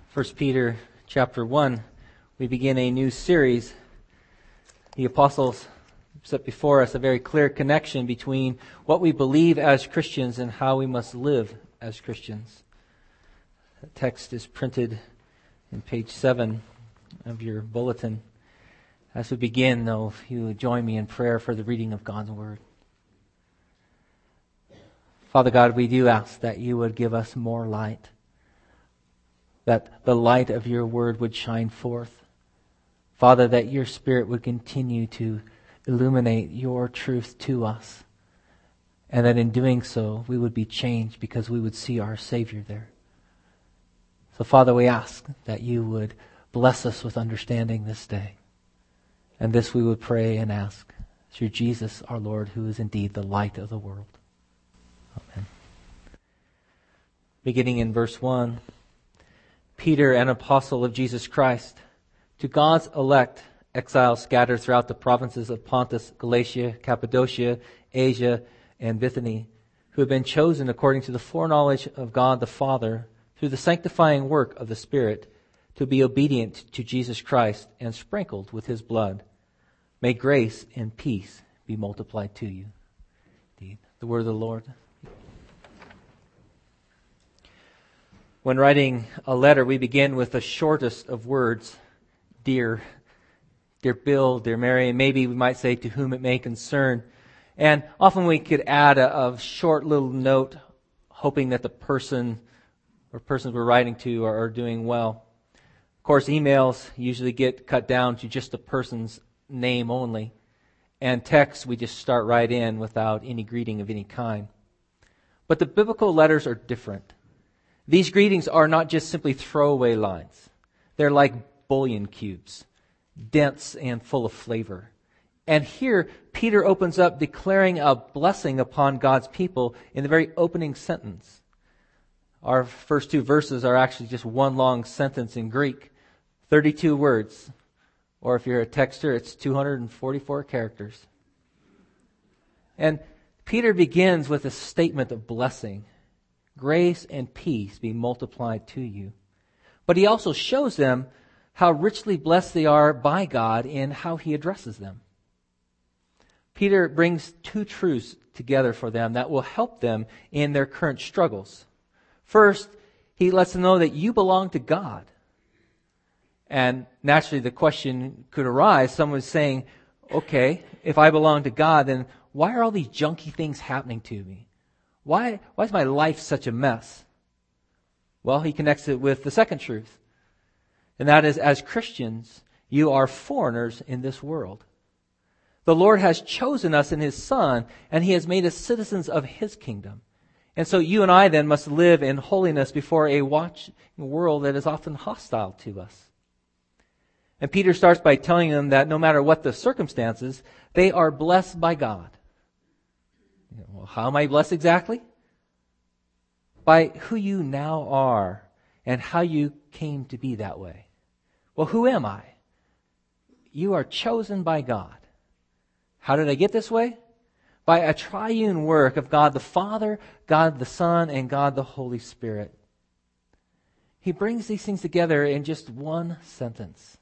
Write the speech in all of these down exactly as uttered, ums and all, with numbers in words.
First Peter chapter one, we begin a new series. The apostles set before us a very clear connection between what we believe as Christians and how we must live as Christians. The text is printed in page seven of your bulletin. As we begin, though, if you would join me in prayer for the reading of God's Word. Father God, we do ask that you would give us more light, that the light of your Word would shine forth. Father, that your Spirit would continue to illuminate your truth to us, and that in doing so, we would be changed because we would see our Savior there. So, Father, we ask that you would bless us with understanding this day. And this we would pray and ask through Jesus our Lord, who is indeed the light of the world. Amen. Beginning in verse one, Peter, an apostle of Jesus Christ, to God's elect, exiles scattered throughout the provinces of Pontus, Galatia, Cappadocia, Asia, and Bithynia, who have been chosen according to the foreknowledge of God the Father, through the sanctifying work of the Spirit, to be obedient to Jesus Christ and sprinkled with his blood. May grace and peace be multiplied to you. Indeed, the word of the Lord. When writing a letter, we begin with the shortest of words, dear. Dear Bill, dear Mary, and maybe we might say to whom it may concern. And often we could add a, a short little note, hoping that the person or persons we're writing to are, are doing well. Of course, emails usually get cut down to just the person's name only. And text, we just start right in without any greeting of any kind. But the biblical letters are different. These greetings are not just simply throwaway lines. They're like bouillon cubes, dense and full of flavor. And here, Peter opens up declaring a blessing upon God's people in the very opening sentence. Our first two verses are actually just one long sentence in Greek, thirty-two words. Or if you're a texter, it's two hundred forty-four characters. And Peter begins with a statement of blessing. Grace and peace be multiplied to you. But he also shows them how richly blessed they are by God in how he addresses them. Peter brings two truths together for them that will help them in their current struggles. First, he lets them know that you belong to God. And naturally the question could arise, someone saying, okay, if I belong to God, then why are all these junky things happening to me? Why, why is my life such a mess? Well, he connects it with the second truth. And that is, as Christians, you are foreigners in this world. The Lord has chosen us in his Son, and he has made us citizens of his kingdom. And so you and I then must live in holiness before a watching world that is often hostile to us. And Peter starts by telling them that no matter what the circumstances, they are blessed by God. Well, how am I blessed exactly? By who you now are and how you came to be that way. Well, who am I? You are chosen by God. How did I get this way? By a triune work of God the Father, God the Son, and God the Holy Spirit. He brings these things together in just one sentence.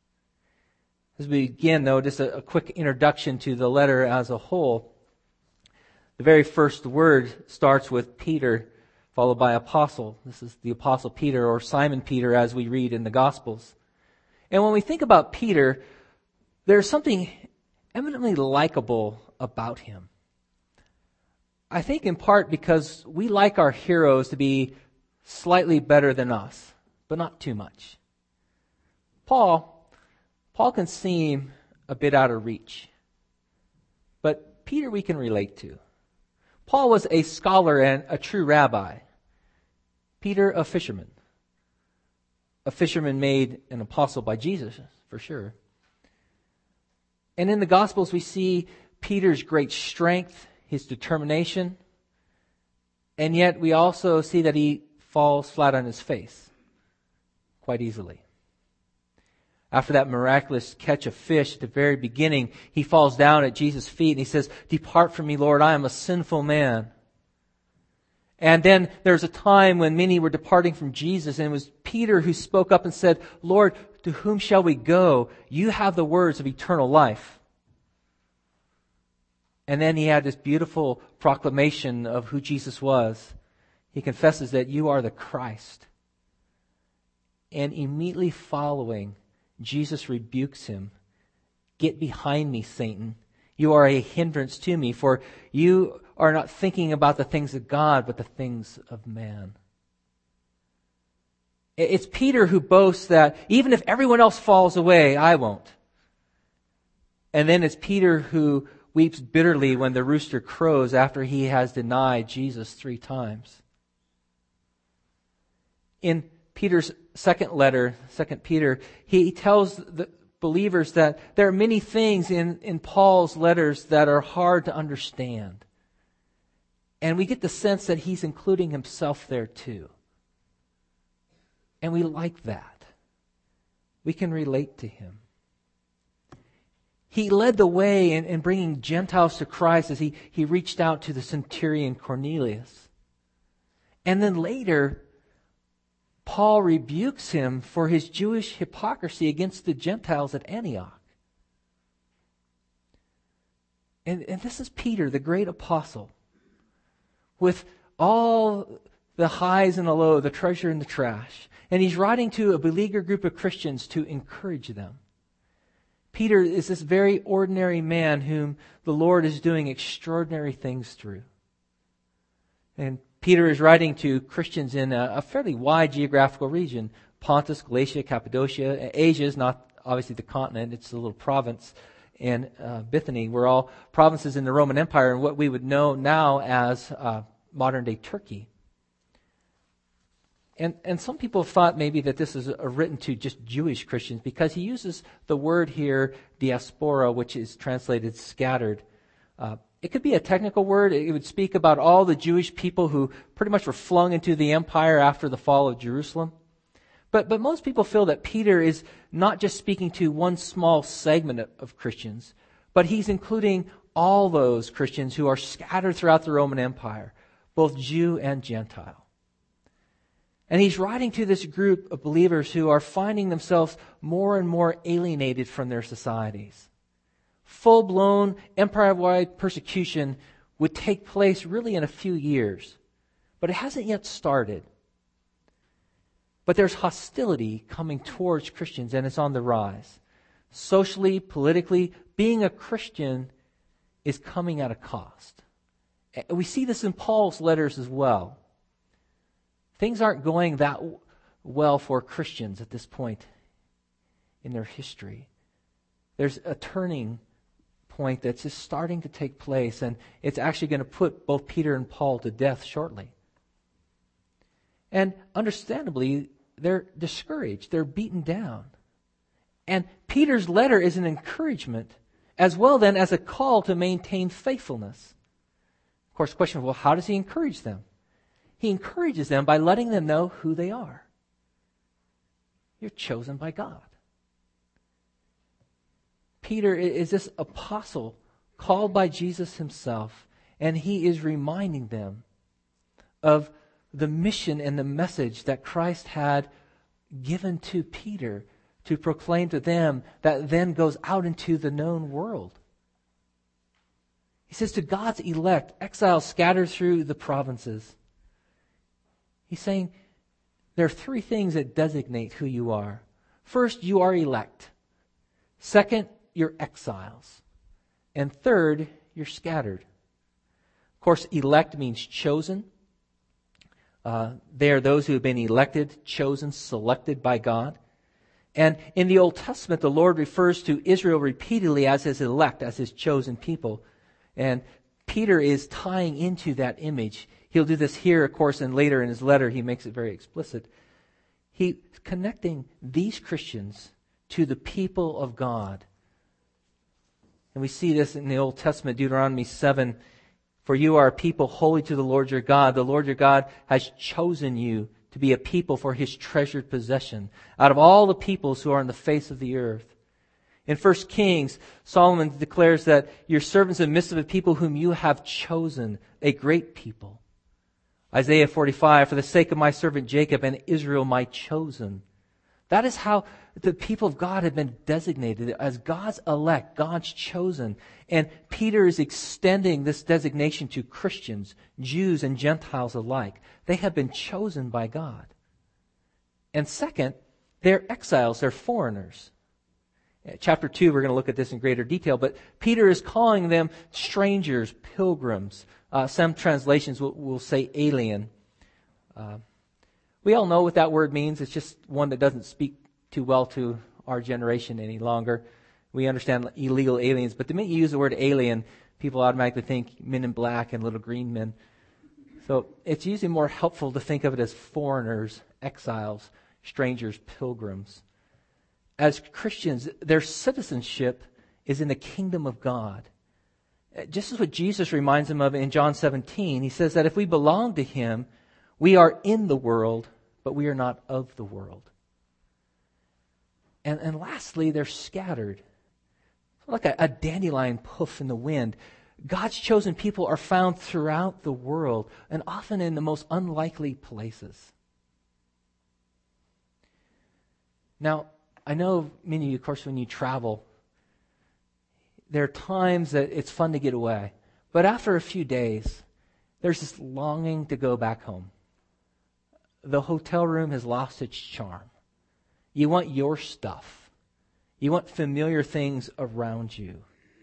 As we begin, though, just a, a quick introduction to the letter as a whole. The very first word starts with Peter, followed by apostle. This is the apostle Peter, or Simon Peter, as we read in the Gospels. And when we think about Peter, there's something eminently likable about him. I think in part because we like our heroes to be slightly better than us, but not too much. Paul, Paul can seem a bit out of reach, but Peter we can relate to. Paul was a scholar and a true rabbi. Peter, a fisherman. A fisherman made an apostle by Jesus, for sure. And in the Gospels we see Peter's great strength, his determination, and yet we also see that he falls flat on his face quite easily. After that miraculous catch of fish at the very beginning, he falls down at Jesus' feet and he says, "Depart from me, Lord, I am a sinful man." And then there's a time when many were departing from Jesus, and it was Peter who spoke up and said, Lord, to whom shall we go? You have the words of eternal life. And then he had this beautiful proclamation of who Jesus was. He confesses that you are the Christ. And immediately following, Jesus rebukes him. Get behind me, Satan. You are a hindrance to me, for you are not thinking about the things of God, but the things of man. It's Peter who boasts that even if everyone else falls away, I won't. And then it's Peter who weeps bitterly when the rooster crows after he has denied Jesus three times. In Peter's second letter, Second Peter, he tells the believers that there are many things in, in Paul's letters that are hard to understand. And we get the sense that he's including himself there too. And we like that. We can relate to him. He led the way in, in bringing Gentiles to Christ as he, he reached out to the centurion Cornelius. And then later, Paul rebukes him for his Jewish hypocrisy against the Gentiles at Antioch. And, and this is Peter, the great apostle, with all the highs and the low, the treasure and the trash. And he's writing to a beleaguered group of Christians to encourage them. Peter is this very ordinary man whom the Lord is doing extraordinary things through. And Peter is writing to Christians in a, a fairly wide geographical region. Pontus, Galatia, Cappadocia. Asia is not obviously the continent. It's a little province. And uh, Bithynia were all provinces in the Roman Empire and what we would know now as uh, modern-day Turkey. And and some people have thought maybe that this is a, written to just Jewish Christians because he uses the word here, diaspora, which is translated scattered. Uh, it could be a technical word. It would speak about all the Jewish people who pretty much were flung into the empire after the fall of Jerusalem. But but most people feel that Peter is not just speaking to one small segment of, of Christians, but he's including all those Christians who are scattered throughout the Roman Empire, both Jew and Gentile. And he's writing to this group of believers who are finding themselves more and more alienated from their societies. Full-blown empire-wide persecution would take place really in a few years, but it hasn't yet started. But there's hostility coming towards Christians, and it's on the rise. Socially, politically, being a Christian is coming at a cost. We see this in Paul's letters as well. Things aren't going that well for Christians at this point in their history. There's a turning point that's just starting to take place, and it's actually going to put both Peter and Paul to death shortly. And understandably, they're discouraged. They're beaten down. And Peter's letter is an encouragement as well then as a call to maintain faithfulness. Of course, the question is, well, how does he encourage them? He encourages them by letting them know who they are. You're chosen by God. Peter is this apostle called by Jesus himself, and he is reminding them of the mission and the message that Christ had given to Peter to proclaim to them that then goes out into the known world. He says to God's elect, exiles scattered through the provinces, he's saying there are three things that designate who you are. First, you are elect. Second, you're exiles. And third, you're scattered. Of course, elect means chosen. Uh, they are those who have been elected, chosen, selected by God. And in the Old Testament, the Lord refers to Israel repeatedly as his elect, as his chosen people. And Peter is tying into that image. He'll do this here, of course, and later in his letter, he makes it very explicit. He's connecting these Christians to the people of God. And we see this in the Old Testament, Deuteronomy seven. For you are a people holy to the Lord your God. The Lord your God has chosen you to be a people for his treasured possession out of all the peoples who are on the face of the earth. In First Kings, Solomon declares that your servants in the midst of a people whom you have chosen, a great people, Isaiah forty-five, for the sake of my servant Jacob and Israel, my chosen. That is how the people of God have been designated as God's elect, God's chosen. And Peter is extending this designation to Christians, Jews and Gentiles alike. They have been chosen by God. And second, they're exiles, they're foreigners. Chapter two, we're going to look at this in greater detail, but Peter is calling them strangers, pilgrims. Uh, some translations will, will say alien. Uh, we all know what that word means. It's just one that doesn't speak too well to our generation any longer. We understand illegal aliens, but the minute you use the word alien, people automatically think men in black and little green men. So it's usually more helpful to think of it as foreigners, exiles, strangers, pilgrims. As Christians, their citizenship is in the kingdom of God. Just as what Jesus reminds them of in John seventeen, he says that if we belong to him, we are in the world, but we are not of the world. And, and lastly, they're scattered. Like a, a dandelion puff in the wind. God's chosen people are found throughout the world, and often in the most unlikely places. Now, I know many of you, of course, when you travel, there are times that it's fun to get away. But after a few days, there's this longing to go back home. The hotel room has lost its charm. You want your stuff. You want familiar things around you.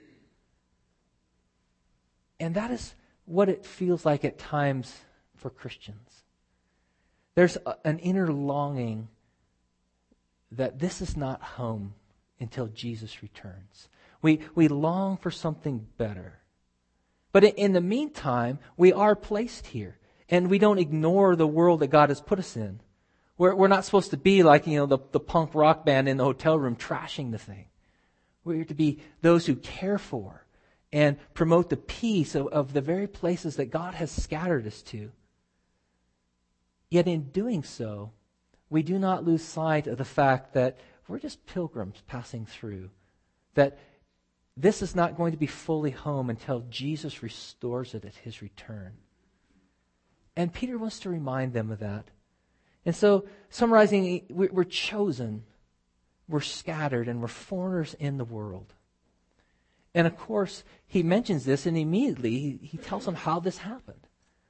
And that is what it feels like at times for Christians. There's a, an inner longing that this is not home until Jesus returns. We we long for something better. But in the meantime, we are placed here. And we don't ignore the world that God has put us in. We're, we're not supposed to be like, you know, the, the punk rock band in the hotel room trashing the thing. We're to be those who care for and promote the peace of, of the very places that God has scattered us to. Yet in doing so, we do not lose sight of the fact that we're just pilgrims passing through. That this is not going to be fully home until Jesus restores it at his return. And Peter wants to remind them of that. And so, summarizing, we're chosen, we're scattered, and we're foreigners in the world. And of course, he mentions this, and immediately he tells them how this happened.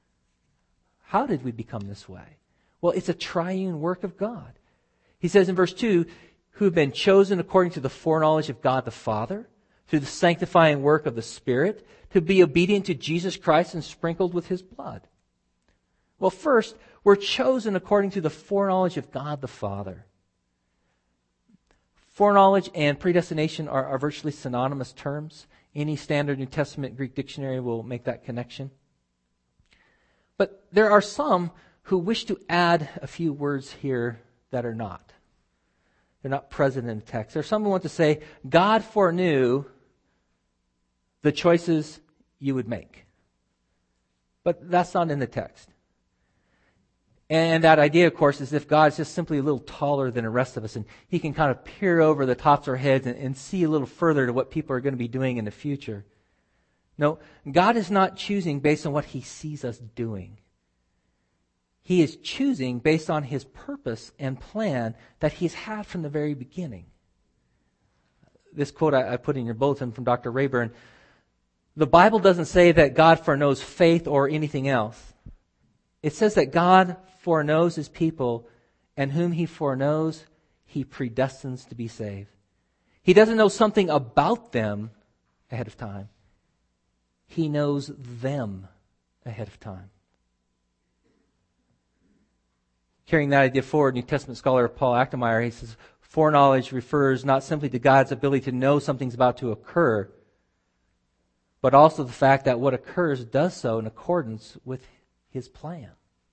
How did we become this way? Well, it's a triune work of God. He says in verse two, who have been chosen according to the foreknowledge of God the Father, through the sanctifying work of the Spirit, to be obedient to Jesus Christ and sprinkled with his blood. Well, first, we're chosen according to the foreknowledge of God the Father. Foreknowledge and predestination are, are virtually synonymous terms. Any standard New Testament Greek dictionary will make that connection. But there are some who wish to add a few words here that are not. They're not present in the text. There's some who want to say, God foreknew the choices you would make. But that's not in the text. And that idea, of course, is if God is just simply a little taller than the rest of us, and he can kind of peer over the tops of our heads and, and see a little further to what people are going to be doing in the future. No, God is not choosing based on what he sees us doing. He is choosing based on his purpose and plan that he's had from the very beginning. This quote I, I put in your bulletin from Doctor Rayburn. The Bible doesn't say that God foreknows faith or anything else. It says that God foreknows his people, and whom he foreknows, he predestines to be saved. He doesn't know something about them ahead of time. He knows them ahead of time. Carrying that idea forward, New Testament scholar Paul Achtemeier, he says, foreknowledge refers not simply to God's ability to know something's about to occur, but also the fact that what occurs does so in accordance with his plan.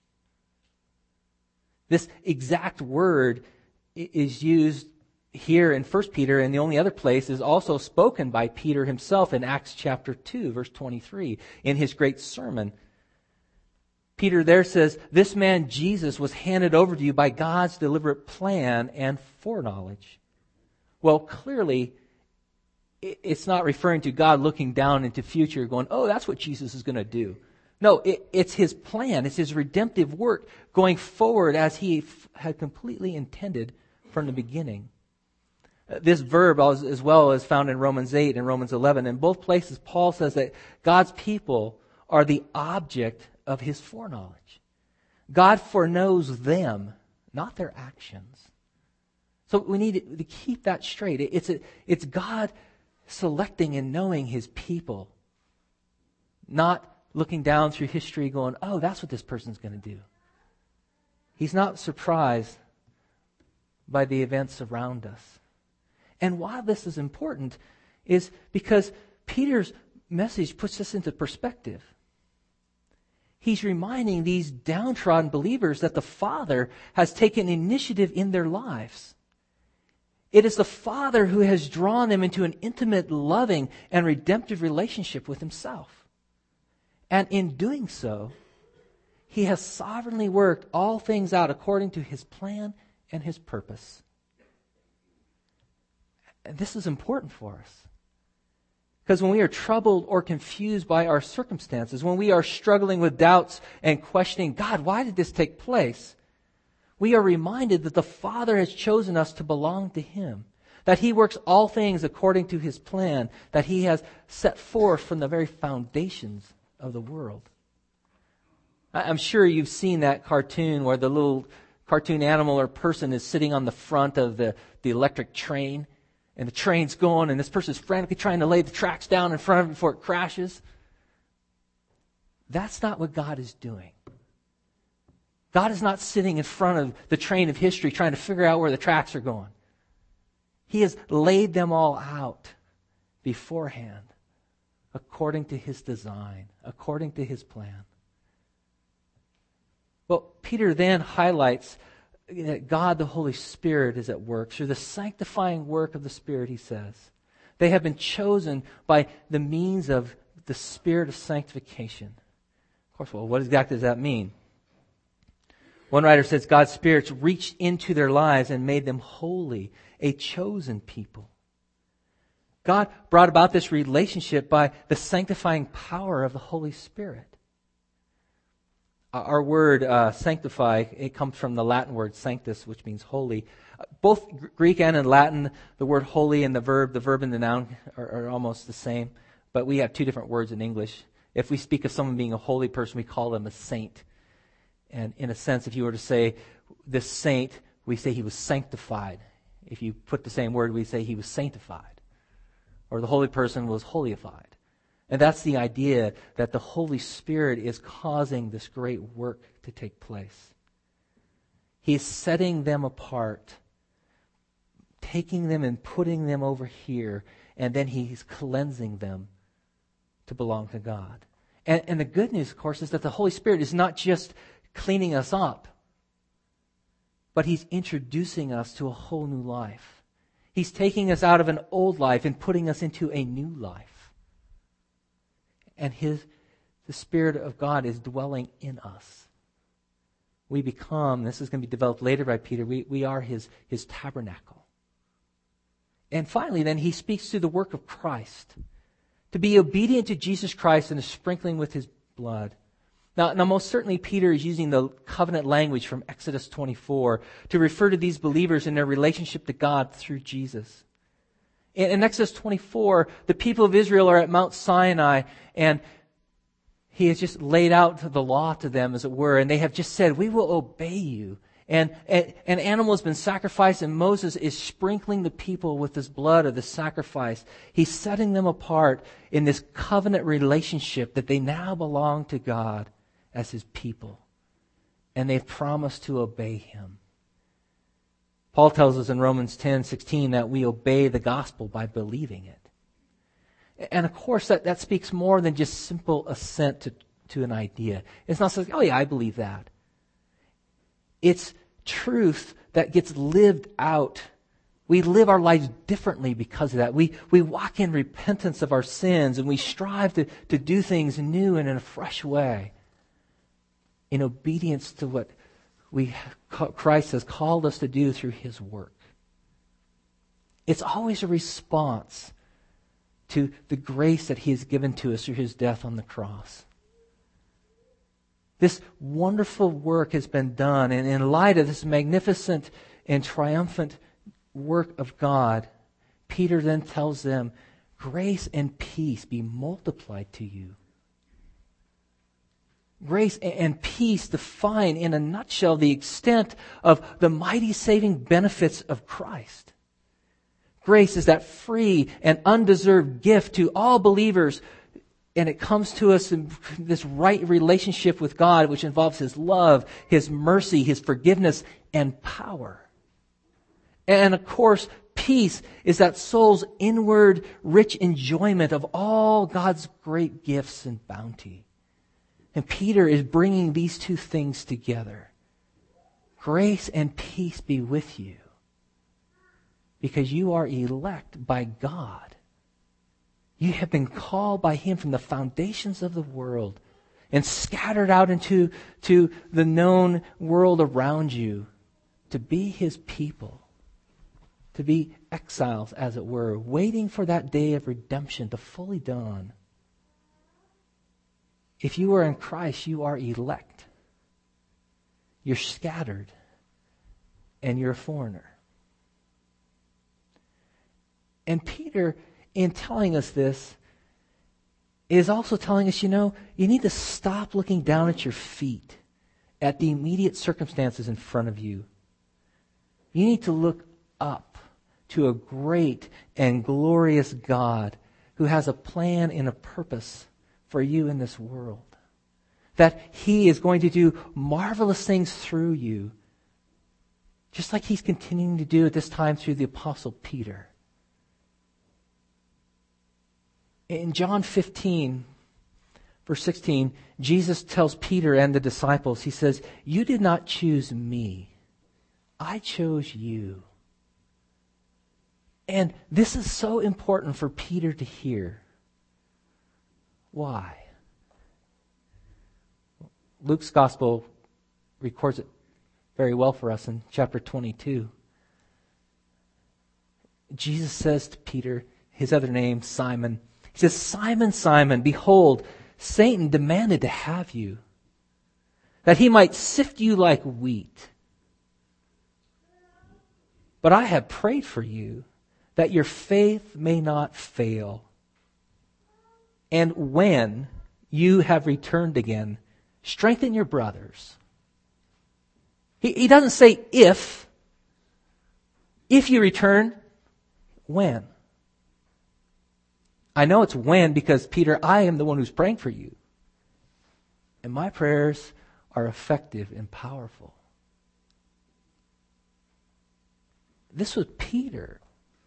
This exact word is used here in First Peter, and the only other place is also spoken by Peter himself in Acts chapter two, verse twenty-three, in his great sermon. Peter there says, this man Jesus was handed over to you by God's deliberate plan and foreknowledge. Well, clearly, it's not referring to God looking down into future going, oh, that's what Jesus is going to do. No, it, it's His plan. It's His redemptive work going forward as He f- had completely intended from the beginning. Uh, this verb as, as well is found in Romans eight and Romans eleven. In both places, Paul says that God's people are the object of His foreknowledge. God foreknows them, not their actions. So we need to, to keep that straight. It, it's, a, it's God selecting and knowing His people, not looking down through history going, oh, that's what this person's going to do. He's not surprised by the events around us. And why this is important is because Peter's message puts this into perspective. He's reminding these downtrodden believers that the Father has taken initiative in their lives. It is the Father who has drawn them into an intimate, loving, and redemptive relationship with Himself. And in doing so, He has sovereignly worked all things out according to His plan and His purpose. And this is important for us. Because when we are troubled or confused by our circumstances, when we are struggling with doubts and questioning, God, why did this take place? We are reminded that the Father has chosen us to belong to Him, that He works all things according to His plan, that He has set forth from the very foundations of the world. I'm sure you've seen that cartoon where the little cartoon animal or person is sitting on the front of the, the electric train, and the train's going, and this person's frantically trying to lay the tracks down in front of it before it crashes. That's not what God is doing. God is not sitting in front of the train of history trying to figure out where the tracks are going. He has laid them all out beforehand, according to His design, according to His plan. Well, Peter then highlights that God, the Holy Spirit, is at work. Through the sanctifying work of the Spirit, he says. They have been chosen by the means of the Spirit of sanctification. Of course, well, what exactly does that mean? One writer says God's Spirit reached into their lives and made them holy, a chosen people. God brought about this relationship by the sanctifying power of the Holy Spirit. Our word uh, sanctify, it comes from the Latin word sanctus, which means holy. Both Greek and in Latin, the word holy and the verb, the verb and the noun are, are almost the same, but we have two different words in English. If we speak of someone being a holy person, we call them a saint. And in a sense, if you were to say this saint, we say he was sanctified. If you put the same word, we say he was sanctified. Or the holy person was holified. And that's the idea that the Holy Spirit is causing this great work to take place. He's setting them apart, taking them and putting them over here, and then He's cleansing them to belong to God. And, and the good news, of course, is that the Holy Spirit is not just cleaning us up, but He's introducing us to a whole new life. He's taking us out of an old life and putting us into a new life. And his, the Spirit of God is dwelling in us. We become, this is going to be developed later by Peter, we, we are his, his tabernacle. And finally, then, he speaks to the work of Christ. To be obedient to Jesus Christ and the sprinkling with His blood. Now, now, most certainly Peter is using the covenant language from Exodus twenty-four to refer to these believers in their relationship to God through Jesus. In, in Exodus twenty-four, the people of Israel are at Mount Sinai, and He has just laid out the law to them, as it were, and they have just said, we will obey you. And an animal has been sacrificed, and Moses is sprinkling the people with this blood of the sacrifice. He's setting them apart in this covenant relationship that they now belong to God as His people. And they've promised to obey Him. Paul tells us in Romans ten sixteen that we obey the gospel by believing it. And of course, that, that speaks more than just simple assent to, to an idea. It's not saying, oh yeah, I believe that. It's truth that gets lived out. We live our lives differently because of that. We we walk in repentance of our sins, and we strive to, to do things new and in a fresh way, in obedience to what we Christ has called us to do through His work. It's always a response to the grace that He has given to us through His death on the cross. This wonderful work has been done, and in light of this magnificent and triumphant work of God, Peter then tells them, grace and peace be multiplied to you. Grace and peace define in a nutshell the extent of the mighty saving benefits of Christ. Grace is that free and undeserved gift to all believers, and it comes to us in this right relationship with God, which involves His love, His mercy, His forgiveness, and power. And of course, peace is that soul's inward, rich enjoyment of all God's great gifts and bounty. And Peter is bringing these two things together. Grace and peace be with you, because you are elect by God. You have been called by Him from the foundations of the world and scattered out into to the known world around you to be His people, to be exiles, as it were, waiting for that day of redemption to fully dawn. If you are in Christ, you are elect. You're scattered, and you're a foreigner. And Peter, in telling us this, is also telling us, you know, you need to stop looking down at your feet, at the immediate circumstances in front of you. You need to look up to a great and glorious God who has a plan and a purpose for you in this world. That He is going to do marvelous things through you, just like He's continuing to do at this time through the Apostle Peter. In John fifteen, verse sixteen, Jesus tells Peter and the disciples, He says, you did not choose me. I chose you. And this is so important for Peter to hear. Why? Luke's gospel records it very well for us in chapter twenty-two. Jesus says to Peter, his other name, Simon, He says, Simon, Simon, behold, Satan demanded to have you, that he might sift you like wheat. But I have prayed for you, that your faith may not fail. And when you have returned again, strengthen your brothers. He, he doesn't say if. If you return, when? I know it's when because, Peter, I am the one who's praying for you. And my prayers are effective and powerful. This was Peter.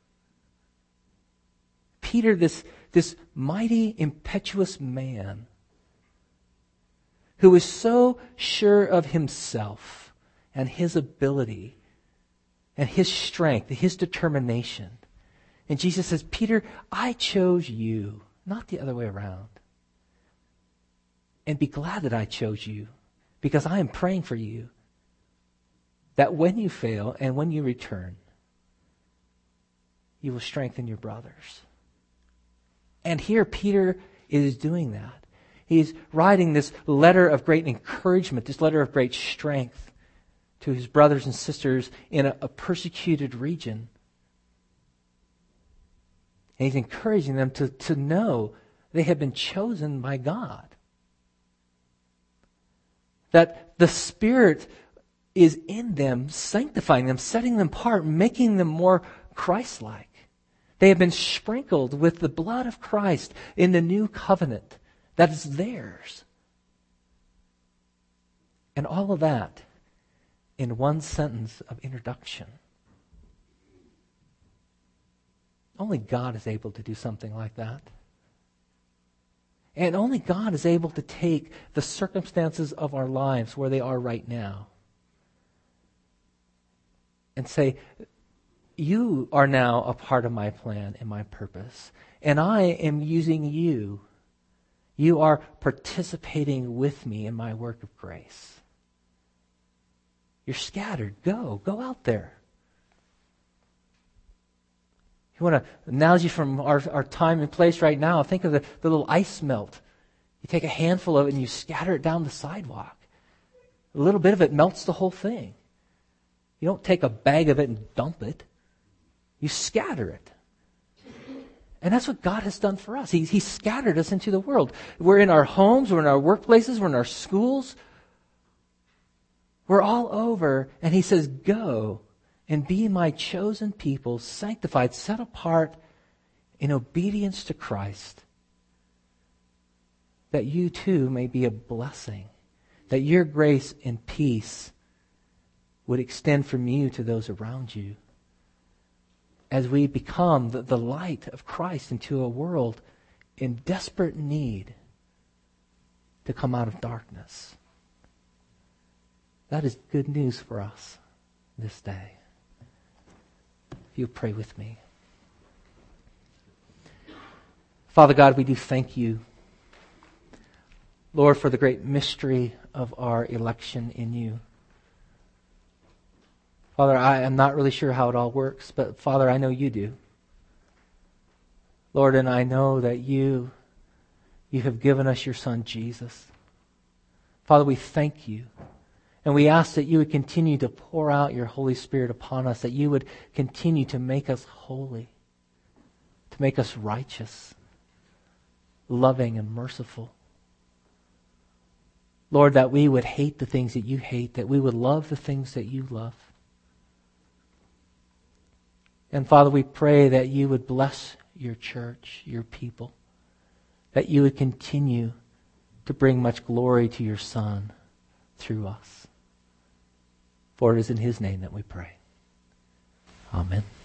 Peter, this, this mighty, impetuous man who was so sure of himself and his ability and his strength, his determination. And Jesus says, Peter, I chose you, not the other way around. And be glad that I chose you, because I am praying for you, that when you fail and when you return, you will strengthen your brothers. And here Peter is doing that. He's writing this letter of great encouragement, this letter of great strength to his brothers and sisters in a, a persecuted region. And he's encouraging them to, to know they have been chosen by God. That the Spirit is in them, sanctifying them, setting them apart, making them more Christ-like. They have been sprinkled with the blood of Christ in the new covenant that is theirs. And all of that in one sentence of introduction. Only God is able to do something like that. And only God is able to take the circumstances of our lives where they are right now and say, you are now a part of my plan and my purpose. And I am using you. You are participating with me in my work of grace. You're scattered. Go. Go out there. You want an analogy from our, our time and place right now? Think of the, the little ice melt. You take a handful of it and you scatter it down the sidewalk. A little bit of it melts the whole thing. You don't take a bag of it and dump it. You scatter it. And that's what God has done for us. He, he scattered us into the world. We're in our homes, we're in our workplaces, we're in our schools. We're all over. And He says, go and be my chosen people, sanctified, set apart in obedience to Christ, that you too may be a blessing, that your grace and peace would extend from you to those around you as we become the, the light of Christ into a world in desperate need to come out of darkness. That is good news for us this day. If you pray with me. Father God, we do thank you, Lord, for the great mystery of our election in you. Father, I am not really sure how it all works, but Father, I know you do. Lord, and I know that you, you have given us your Son, Jesus. Father, we thank you. And we ask that you would continue to pour out your Holy Spirit upon us, that you would continue to make us holy, to make us righteous, loving and merciful. Lord, that we would hate the things that you hate, that we would love the things that you love. And Father, we pray that you would bless your church, your people, that you would continue to bring much glory to your Son through us. For it is in His name that we pray. Amen.